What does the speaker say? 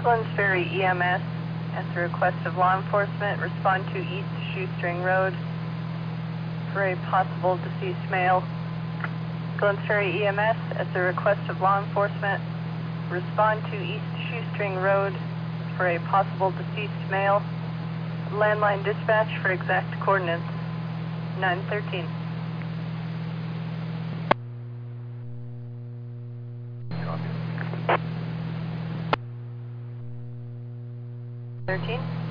Glens Ferry EMS, at the request of law enforcement, respond to East Shoestring Road for a possible deceased male. Glens Ferry EMS, at the request of law enforcement, respond to East Shoestring Road for a possible deceased male. Landline dispatch for exact coordinates, 913. 13.